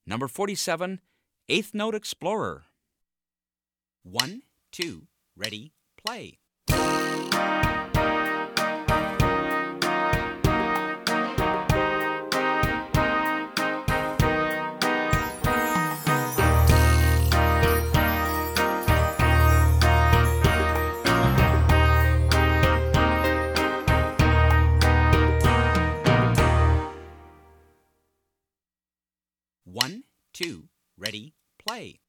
Number 47, Eighth Note Explorer. 1, 2, ready, play. One, two, ready, play.